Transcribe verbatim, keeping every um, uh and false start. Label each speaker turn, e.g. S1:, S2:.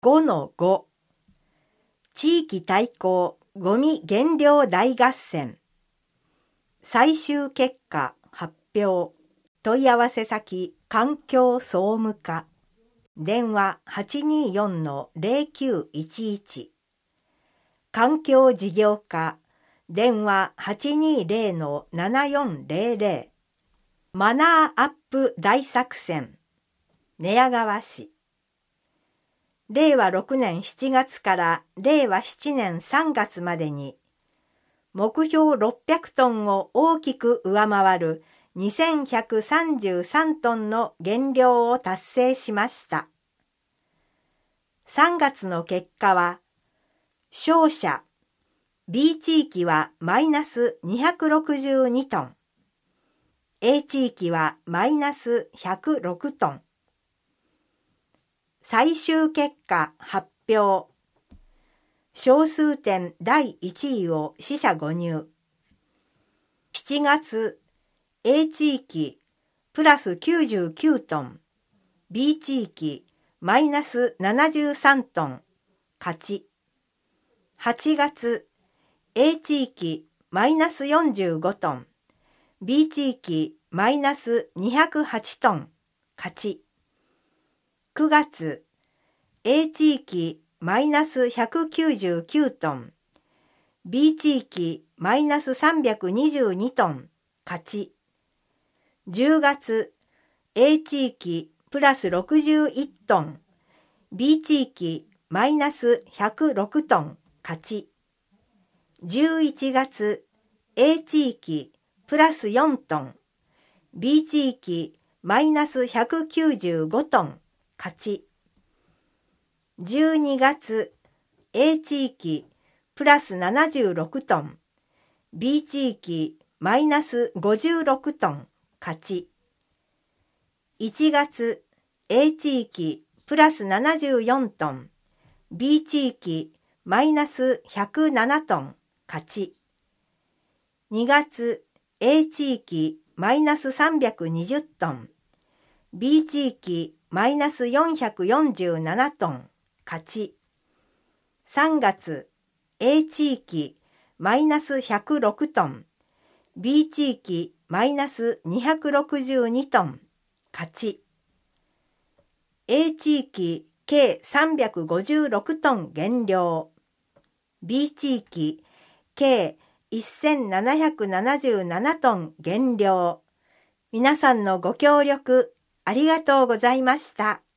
S1: ごのご 地域対抗ゴミ減量大合戦最終結果発表問い合わせ先環境総務課電話 はちにーよんのゼロきゅういちいち 環境事業課電話 はちにーゼロのななよんゼロゼロ マナーアップ大作戦寝屋川市れいわろくねんしちがつかられいわななねんさんがつまでに目標ろっぴゃくトンを大きく上回るにせんひゃくさんじゅうさんトンの減量を達成しました。さんがつの結果は、勝者 B 地域はマイナスにひゃくろくじゅうにトン、A 地域はマイナスひゃくろくトン。最終結果発表。小数点だいいちいを四捨五入。しちがつ、A 地域プラスきゅうじゅうきゅうトン、B 地域マイナスななじゅうさんトン、勝ち。はちがつ、A 地域マイナスよんじゅうごトン、B 地域マイナスにひゃくはちトン、勝ち。くがつ、A 地域マイナスひゃくきゅうじゅうきゅうトン、B 地域マイナスさんびゃくにじゅうにトン、勝ち。じゅうがつ、A 地域プラスろくじゅういちトン、B 地域マイナスひゃくろくトン、勝ち。じゅういちがつ、A 地域プラスよんトン、B 地域マイナスひゃくきゅうじゅうごトン、勝ち。じゅうにがつ、A 地域プラスななじゅうろくトン、B 地域マイナスごじゅうろくトン、勝ち。いちがつ、A 地域プラスななじゅうよんトン、B 地域マイナスひゃくななトン、勝ち。にがつ、A 地域マイナスさんびゃくにじゅうトン、B 地域マイナスよんひゃくよんじゅうななトン、勝ち。さんがつ、A 地域マイナスひゃくろくトン、B 地域マイナスにひゃくろくじゅうにトン、勝ち。A 地域計さんびゃくごじゅうろくトン減量、B 地域計せんななひゃくななじゅうななトン減量。皆さんのご協力ありがとうございました。